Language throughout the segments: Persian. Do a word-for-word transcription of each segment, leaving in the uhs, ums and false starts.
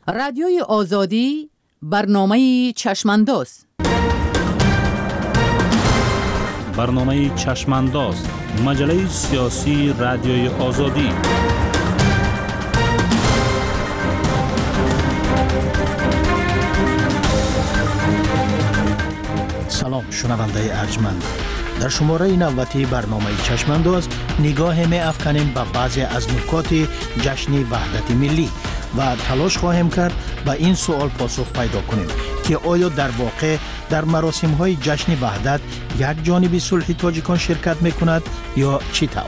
رادیوی آزادی برنامه چشمانداز. برنامه چشمانداز، مجله سیاسی رادیوی آزادی. سلام شنونده ارجمند. در شماره نوبتی برنامه چشمانداز نگاه می افکنیم به بعضی از نکات جشن وحدت ملی و تلاش خواهیم کرد به این سوال پاسخ پیدا کنیم که آیا در واقع در مراسم های جشن وحدت یک جانب صلح تاجیکان شرکت می کند یا چی طور؟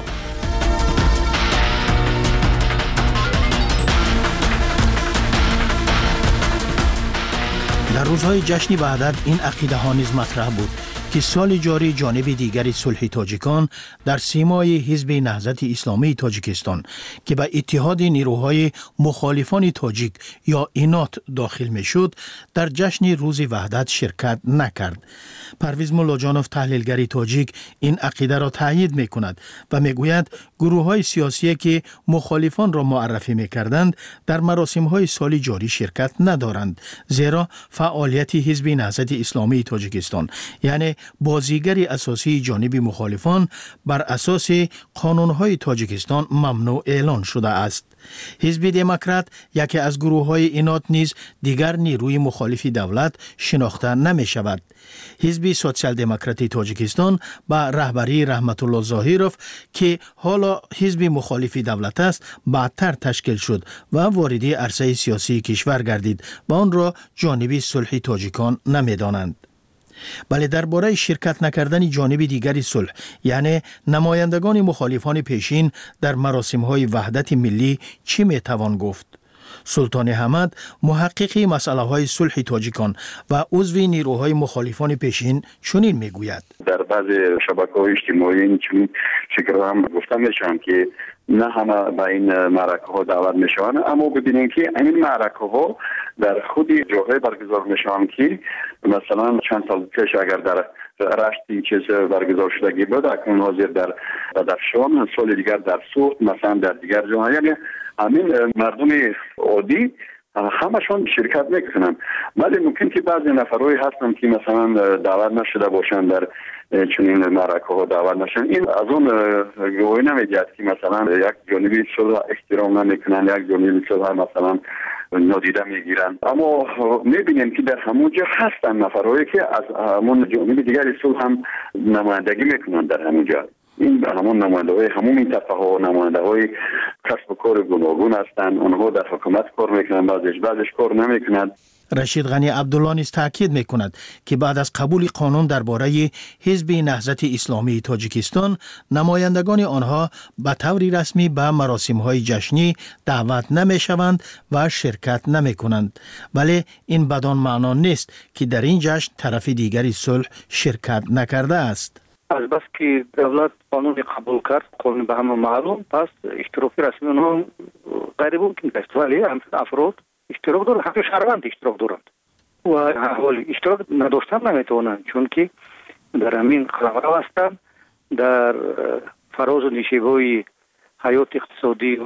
در روزهای جشن وحدت این عقیده ها نیز مطرح بود که سال جاری جانب دیگری صلح تاجیکان در سیمای حزب نهضت اسلامی تاجیکستان که به اتحاد نیروهای مخالفان تاجیک یا اینات داخل می شد در جشن روز وحدت شرکت نکرد. پرویز ملاجانوف تحلیلگر تاجیک این عقیده را تایید می کند و می گوید گروه های سیاسی که مخالفان را معرفی می کردند در مراسم های سال جاری شرکت ندارند، زیرا فعالیت حزب نهضت اسلامی تاجیکستان یعنی بازیگری اساسی جانب مخالفان بر اساس قانون‌های تاجیکستان ممنوع اعلان شده است. حزب دموکرات یکی از گروه‌های اینات نیز دیگر نیروی مخالف دولت شناخته نمی شود. حزب سوسیال دموکراتی تاجیکستان با رهبری رحمت الله ظاهروف که حالا حزب مخالف دولت است بعدتر تشکیل شد و وارد عرصه سیاسی کشور گردید و آن را جانب صلح تاجیکان نمی‌دانند. بله، درباره شرکت نکردن جانب دیگری صلح یعنی نمایندگان مخالفان پیشین در مراسم‌های وحدت ملی چی میتوان گفت؟ سلطان حمد محقق مسئله‌های صلح تاجیکان و عضو نیروهای مخالفان پیشین چنین میگوید: در بعضی شبکه‌های اجتماعی این چنین فکر هم گفته میشن که نه همه به این معرکه ها دعوت میشوند، اما ببینیم که این معرکه ها در خود جاهای برگزار میشوند که مثلا چند سال پیش اگر در رشت این چیز برگزار شدگی بود، اکنون حاضر در بدخشان، سال دیگر در سوخت، مثلا در دیگر جاها، یعنی همین مردم عادی همشون شرکت میکنن. ولی ممکن که بعضی نفرهایی هستن که مثلا دعوت نشده باشن در چنین معرکه ها دعوت نشن. این از اون گواهی نمیدهد که مثلا یک جانبی صلح احترام نمیکنن، یک جانبی صلح مثلا نادیده میگیرن، اما میبینیم که در همونجا هستن نفرهایی که از همون جانب دیگری صلح هم نمایندگی میکنن در همونجا. این همون نماینده های همون منطقه ها و نماینده های کسب و کار گوناگون هستند. آنها در حکومت کار میکنند، بعضش بعضش کار نمیکنند. رشید غنی عبدالله نیز تاکید میکند که بعد از قبول قانون درباره حزب نهضت اسلامی تاجیکستان، نمایندگان آنها به طور رسمی به مراسم‌های جشنی دعوت نمیشوند و شرکت نمیکنند. ولی این بدان معنا نیست که در این جشن طرف دیگری صلح شرکت نکرده است. از بس که دولت قانون قبول کرد، قانون به همه معلوم، پس اشتراک رسمی اونها غیر ممکن است. ولی افراد اشتراک دارند، حتی شهروند اشتراک دارند و حال اشتراک نداشتن نمیتوانند، چون که در همین قلمرو هستند، در فراز و نشیب‌های حیات اقتصادی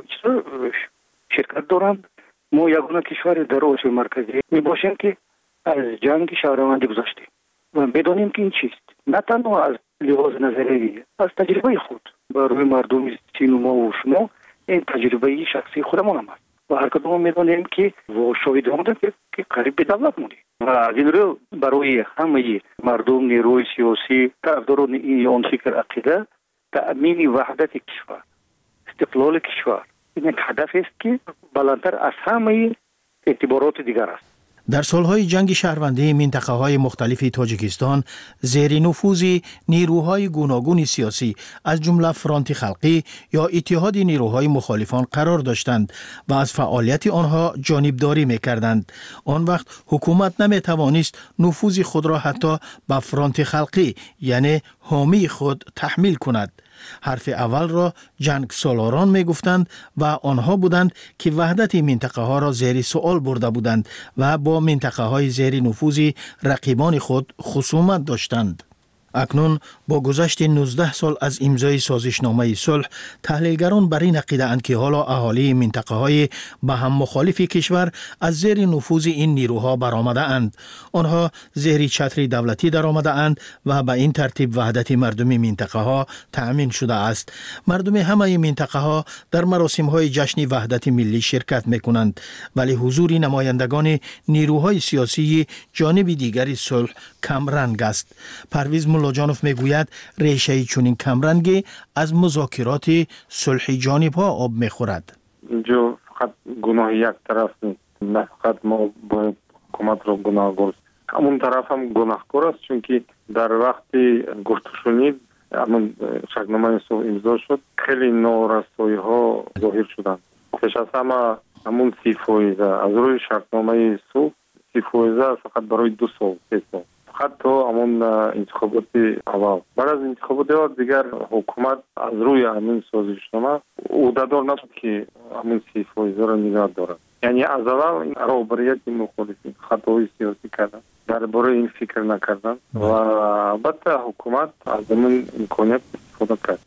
شرکت دارند. ما یگانه کشور در آسیا مرکزی می باشیم که از جنگ شهروندی گذشتیم و بدانیم که این چیست، نه تنها از لحاظ نظری، از تجربه خود برای مردم چین و ما و شما این تجربه شخصی خودمان هم است و هر کدام میدانیم که و شاهد بودیم که قریب به دولت بودیم و از این رو برای همه مردم نیروی سیاسی طرفداران این آن فکر عقیده تأمین وحدت کشور، استقلال کشور، این یک هدف است که بلندتر از همه اعتبارات دیگر است. در سالهای جنگ شهروندی منطقه‌های مختلف تاجیکستان زیر نفوذ نیروهای گوناگون سیاسی از جمله فرانت خلقی یا اتحاد نیروهای مخالفان قرار داشتند و از فعالیت آنها جانبداری می‌کردند. آن وقت حکومت نمی‌توانست نفوذ خود را حتی به فرانت خلقی یعنی حامی خود تحمیل کند. حرف اول را جنگ سالاران می گفتند و آنها بودند که وحدت منطقه ها را زیر سوال برده بودند و با منطقه های زیر نفوذ رقیبان خود خصومت داشتند. اکنون با گذشت نوزده سال از امضای سازشنامه صلح، تحلیلگران بر این عقیده اند که حالا اهالی منطقه های به هم مخالف کشور از زیر نفوذ این نیروها برآمده اند. آنها زیر چتر دولتی درآمده اند و به این ترتیب وحدت مردم منطقه ها تأمین شده است. مردم همه منطقه ها در مراسم های جشن وحدت ملی شرکت میکنند، ولی حضور نمایندگان نیروهای سیاسی جانب دیگری صلح کم رنگ است. پرویز ملاجانوف میگوید ریشه چنین کمرنگی از مذاکرات صلح جانب ها آب میخورد. اینجا فقط گناه یک طرف نیست، نه فقط ما باید حکومت را گناهگار، همون طرف هم گناهکار است، چون که در وقتی گفته شنید همون شکنامه صلح امضا شد، خیلی نارسایی ها ظاهر شدند. پیش از همه همون سی فایزه از روی شکنامه صلح، سی فایزه فقط برای دو سال سه سال، حتی همون انتخابات اول. بعد از انتخابات اول دیگر حکومت از روی همین سازشنامه عهدهدار نبود که همون سی فایزه را نگاه دارد. یعنی از اول این رهبریت مخالفین خطاهای سیاسی کردن، درباره این فکر نکردن و البته حکومت از همین امکانیت استفاده کرد.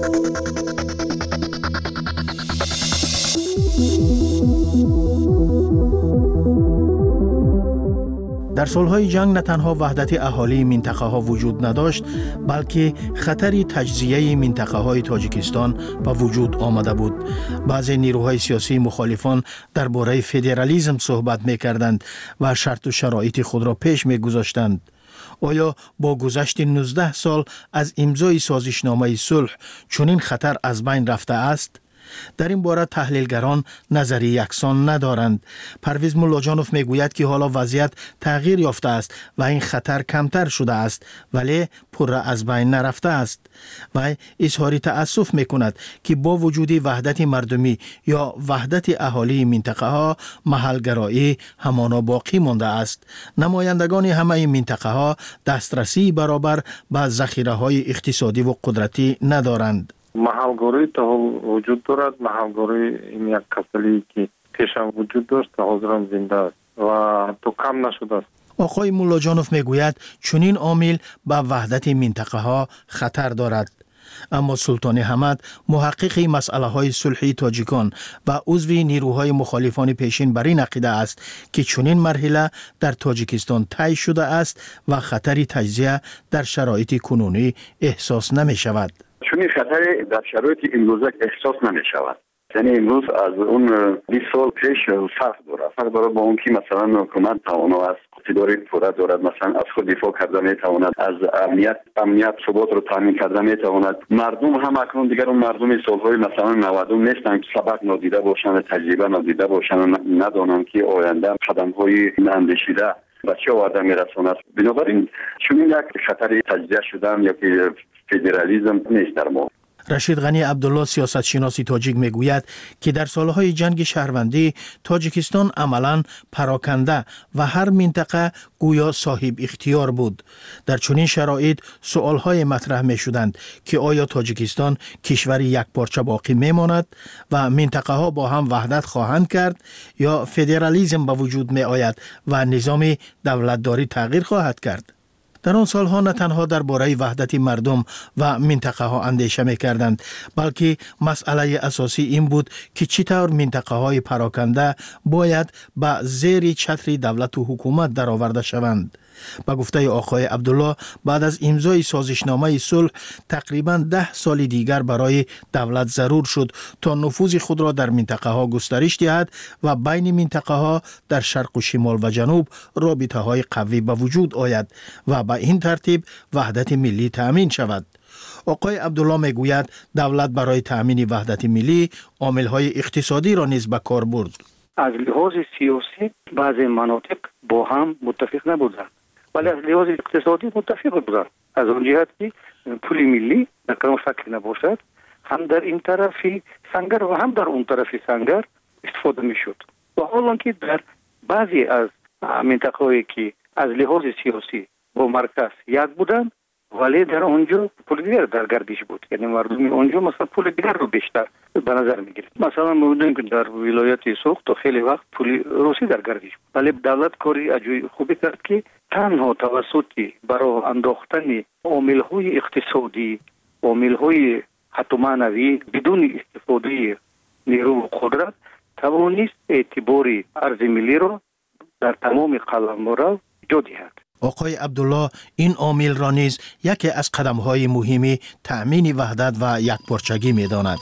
در سالهای جنگ نه تنها وحدت اهالی منطقه ها وجود نداشت، بلکه خطری تجزیه منطقه های تاجیکستان به وجود آمده بود. بعضی نیروهای سیاسی مخالفان درباره فدرالیسم صحبت می‌کردند و شرط و شرایط خود را پیش می‌گذاشتند. آیا با گذشت نوزده سال از امضای سازشنامه صلح چنین خطر از بین رفته است؟ در این باره تحلیلگران نظری یکسان ندارند. پرویز ملاجانوف میگوید که حالا وضعیت تغییر یافته است و این خطر کمتر شده است، ولی پر از بین نرفته است. و اظهار تأسف میکند که با وجود وحدت مردمی یا وحدت اهالی منطقه ها، محلگرایی همانا باقی مانده است. نمایندگان همه منطقه ها دسترسی برابر به ذخیره های اقتصادی و قدرتی ندارند. محلگاری تا وجود دارد، محلگاری این یک کسلی که پیشم وجود داشت تا حاضرم زنده است و تو کم نشده است. آقای ملاجانوف میگوید چنین عامل به وحدت منطقه ها خطر دارد. اما سلطان حمد، محقق مسئله های صلحی تاجیکان و عضو نیروهای مخالفان پیشین، بر این عقیده است که چنین مرحله در تاجیکستان طی شده است و خطری تجزیه در شرایط کنونی احساس نمی شود. چون خطر در شرایط امروزه احساس نمی شود. یعنی امروز از اون بیست سال پیش فرق دارد. فرق دارد با اون که مثلا حکومت توانا است، اقتدار پوره دارد، مثلا از خود دفاع کرده می تواند، از امنیت امنیت ثبات رو تامین کرده می تواند. مردم هم اکنون دیگر اون مردم سالهای مثلا نود نیستند که سبق نادیده باشند، تجربه نادیده باشند، ندانند که آینده قدم‌های اندیشیده به چه آورده میرساند. بنابراین چون یک خطر تجزیه شدن یا که فدرالیسم نیست در ما. رشید غنی عبدالله، سیاستشناس تاجیک، میگوید که در سالهای جنگ شهروندی تاجیکستان عملاً پراکنده و هر منطقه گویا صاحب اختیار بود. در چنین شرایط سوالهای مطرح می شدند که آیا تاجیکستان کشوری یک پارچه باقی می ماند و منطقه ها با هم وحدت خواهند کرد یا فدرالیسم به وجود می آید و نظام دولتداری تغییر خواهد کرد؟ در آن سالها نه تنها درباره وحدت مردم و منطقه ها اندیشه می کردند، بلکه مسئله اساسی این بود که چطور منطقه های پراکنده باید به زیر چتر دولت و حکومت درآورده شوند. با گفته آقای عبدالله، بعد از امضای سازشنامه صلح تقریبا ده سال دیگر برای دولت ضرور شد تا نفوذ خود را در منطقه ها گسترش دهد و بین منطقه ها در شرق و شمال و جنوب رابطه های قوی به وجود آید و به این ترتیب وحدت ملی تأمین شود. آقای عبدالله میگوید دولت برای تأمین وحدت ملی عامل‌های اقتصادی را نیز به کار برد. از لحاظ سیاسی بعضی مناطق با هم متفق نبودند، ولی از لحاظ اقتصادی متفق بودند. از اون جهت که پول ملی در کدام شکل نباشد، هم در این طرفی سنگر و هم در اون طرفی سنگر استفاده میشد. و حالا که در بعضی از منطقه‌هایی که از لحاظ سیاسی با مرکز یک بودند، ولی در اونجا پول دیگر در گردش بود. یعنی مردم اونجا مثلا پول دیگر رو بیشتر به نظر میگیرد. مثلا ما می‌بینیم که در ولایت سوخت تا خیلی وقت پول روسی در گردش بود. ولی دولت کاری عجیب خوبی کرد که تنها توسط برای انداختن عامل‌های اقتصادی، عامل‌های حتی معنوی بدون استفاده نیرو و قدرت توانست اعتبار ارز ملی را در تمام قلمرو جا دهد. آقای عبدالله این عامل را نیز یکی از قدم‌های مهمی تأمین وحدت و یکپارچگی می‌داند.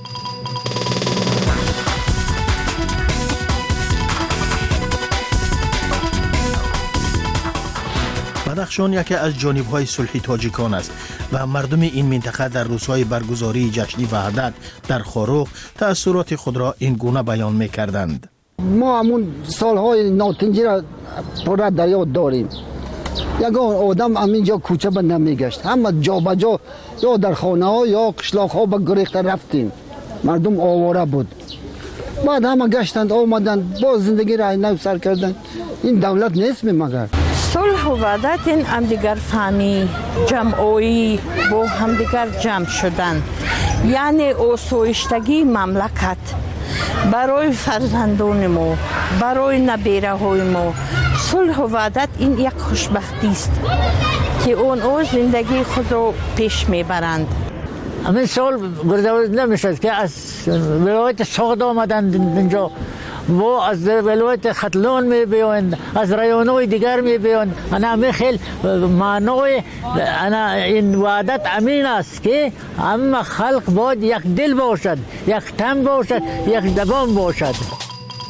بدخشان یکی از جانب‌های صلح تاجیکان است و مردم این منطقه در روزهای برگزاری جشن وحدت در خاروق تأثیرات خود را این گونه بیان می‌کردند. ما همون سالهای ناتنجی را پر در یاد داریم. یگان آدم همینجا کوچه به نمیگشت، همه جا به جا یا در خانه ها یا قشلاق ها به گریخت رفتیم. مردم آواره بود. بعد همه گشتند آمدند با زندگی را نو سر کردند. این دولت نیست می مگر صلح و وحدت این همدیگر فهمی جمعی با همدیگر جمع شدن، یعنی آسایشتگی مملکت برای فرزندان ما، برای نبیره های ما. صلح و وحدت این یک خوشبختی است که اون زندگی خود را پیش میبرند. همین سال گذشته نمیشد که از ولایت سوخت آمدند اینجا و از ولایت ختلون میبیند، از رایونهای دیگر میبیند. انا همین خیلی معنای انا این وحدت امین است که همه خلق باید یک دل باشد، یک تن باشد، یک زبان باشد.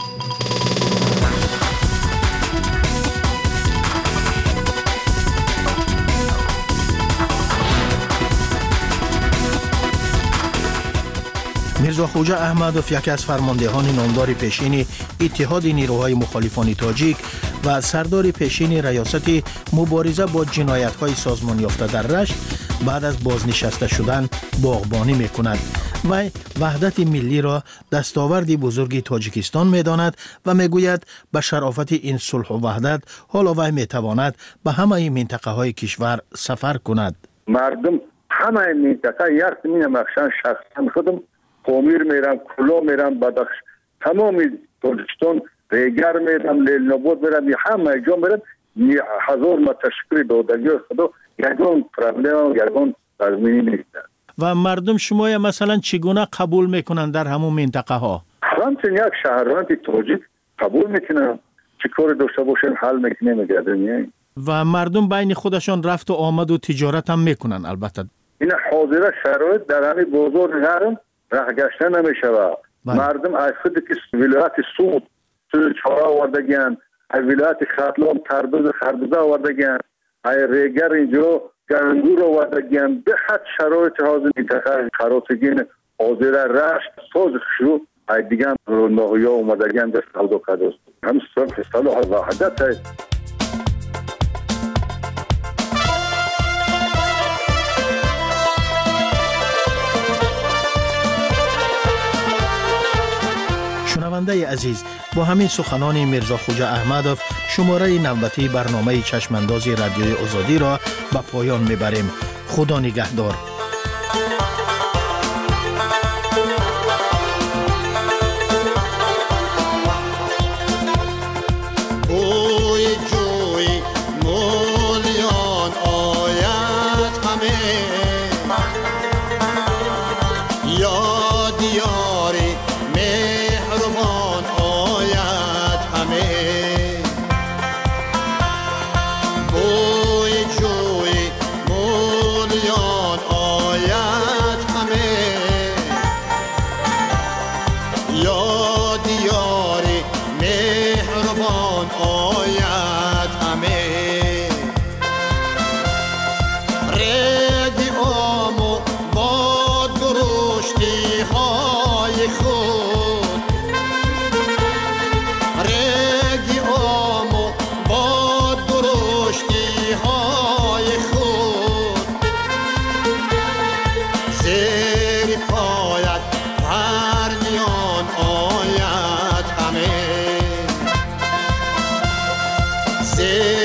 میرزا خوجا احمدوف یکی از فرماندهان نامدار پیشین اتحاد نیروهای مخالفان تاجیک و سردار پیشین ریاست مبارزه با جنایت‌های سازمان یافته در رشت بعد از بازنشسته شدن باغبانی می‌کند و وحدت ملی را دستاوردی بزرگی تاجیکستان می‌داند و می‌گوید به شرافت این صلح و وحدت حالا وی می‌تواند به همه منطقه‌های کشور سفر کند. مردم همه منطقه یک زمین مخشن شخصا خودم قومیر میرم، کلو میرم، بدخش تمام تاجیکستان ریگر میرم، لیل نبود میرم، همه جا میرم. هزار ما تشکر دادگی خدا یگان پرابلم یگان تضمینی نیست. و مردم شما مثلا چگونه قبول میکنن در همون منطقه ها؟ همچنین یک شهروند تاجیک قبول میکنن، چه کار داشته باشن حل میکنه میگردن. و مردم بین خودشان رفت و آمد و تجارت هم میکنن. البته این حاضر شرایط در همین بازار نرم راه گشته نمیشود. مردم از خود که ولایت سود چهار آوردگیان، از ولایت ختلون تردوز خربوزه آوردگیان، از ریگر اینجا گندور آوردگیان. به حد شرایط حاضر منطقه خراسگین حاضر رشت ساز شروع از دیگه ناغی ها اومدگیان در سودا قدست. هم صرف صلاح وحدت هست. شنونده عزیز، با همین سخنان میرزا خوجا احمدوف شماره نوبتی برنامه چشمانداز رادیوی آزادی را به پایان میبریم. خدا نگهدار. Say